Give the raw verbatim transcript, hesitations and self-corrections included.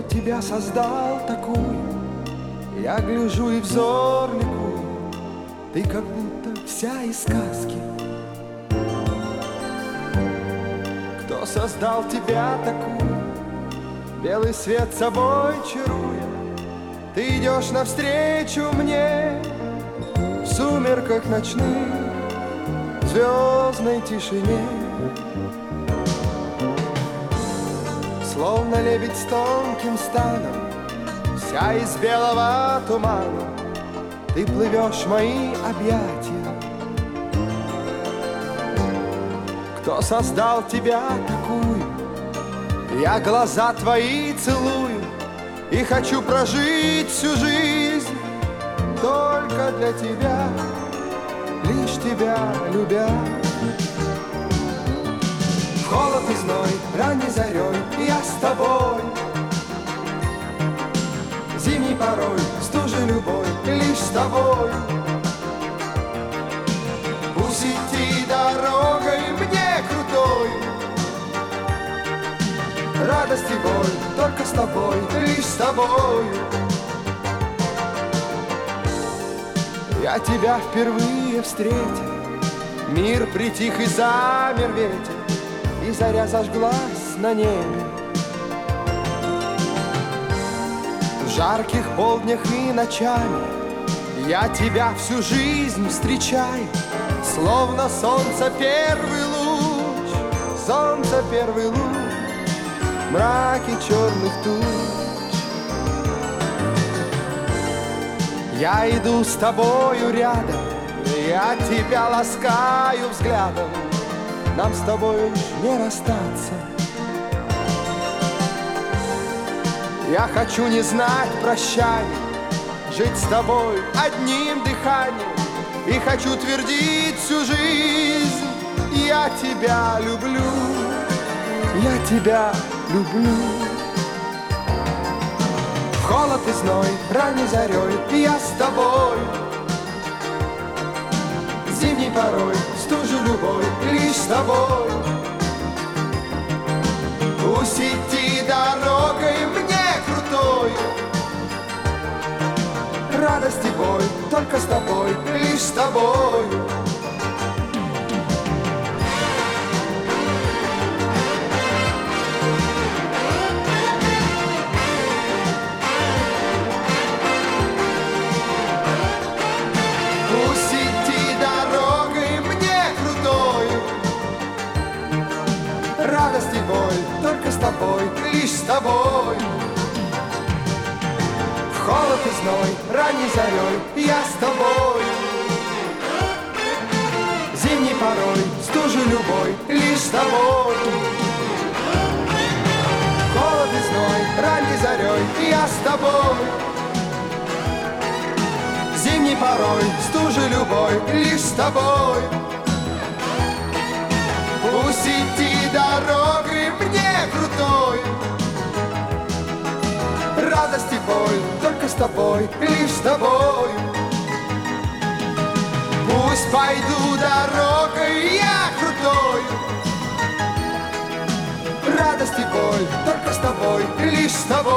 тебя создал такую, я гляжу и взор ликую, ты как будто вся из сказки. Кто создал тебя такую, белый свет собой чаруя, ты идешь навстречу мне в сумерках ночных, в звездной тишине. Словно лебедь с тонким станом, вся из белого тумана, ты плывешь в мои объятия. Кто создал тебя такую, я глаза твои целую и хочу прожить всю жизнь только для тебя, лишь тебя любя. В холод и зной, ранней зарей я с тобой, зимней порой, стужей любой, лишь с тобой. Пусть идти дорогой мне крутой, радость и боль только с тобой, лишь с тобой. Я тебя впервые встретил, мир притих и замер ветер, и заря зажглась на небе. В жарких полднях и ночами я тебя всю жизнь встречаю, словно солнце первый луч, солнце первый луч, мраки черных туч. Я иду с тобою рядом, я тебя ласкаю взглядом, нам с тобой уж не расстаться. Я хочу не знать прощаний, жить с тобой одним дыханием, и хочу твердить всю жизнь: я тебя люблю, я тебя люблю. В холод и зной, ранней зарей я с тобой, зимней порой, стужей любой, лишь с тобой. Пусть идти дорогой мне крутой, радость и боль только с тобой, лишь с тобой. Пусть идти дорогой мне крутой, радость и боль только с тобой, лишь с тобой. В холод и зной, ранней зарей я с тобой, зимней порой, стужей любой, лишь с тобой. В холод и зной, ранней зарей я с тобой, зимней порой, стужей любой, лишь с тобой. Пусть идти дорогой мне крутой, радость и боль только с тобой, лишь с тобой. Пусть пойду дорогой я крутой, радость и боль только с тобой, лишь с тобой.